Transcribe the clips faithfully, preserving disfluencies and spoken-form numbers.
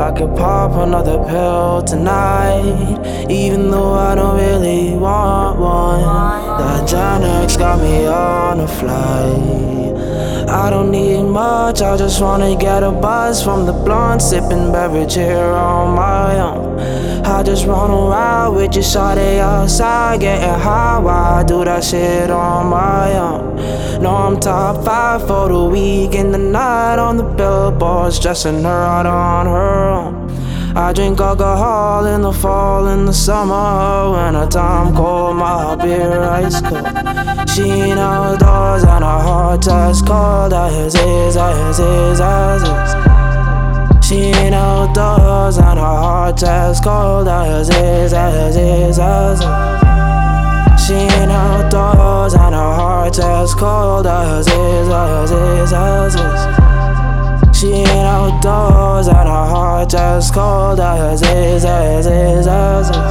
I could pop another pill tonight, even though I don't really want one. That Xanax got me on a flight. I don't need much, I just wanna get a buzz from the blunt, sipping beverage here on my own. I just wanna ride with you, shawty, outside, getting high while I do that shit on my own. No, I'm top five for the week in the night on the billboards, dressing her out on her own. I drink alcohol in the fall, in the summer, when the time cold, my beer ice cold. She ain't outdoors and her heart just cold, as is, as is, as is. She ain't outdoors and her heart just cold, as is, as is, as is. She ain't outdoors and her heart just cold, as is, as is, as is. She ain't outdoors and her heart just cold, as is, as is, as is.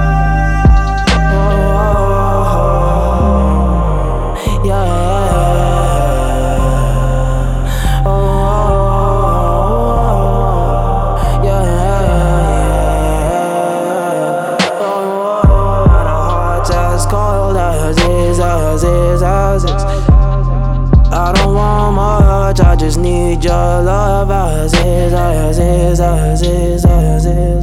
Oh, oh, oh, yeah. Oh, oh, yeah. Oh, oh, and her heart just cold, as is, as is, as is. I don't want much, I just need your love, as is, as is, as is, as is.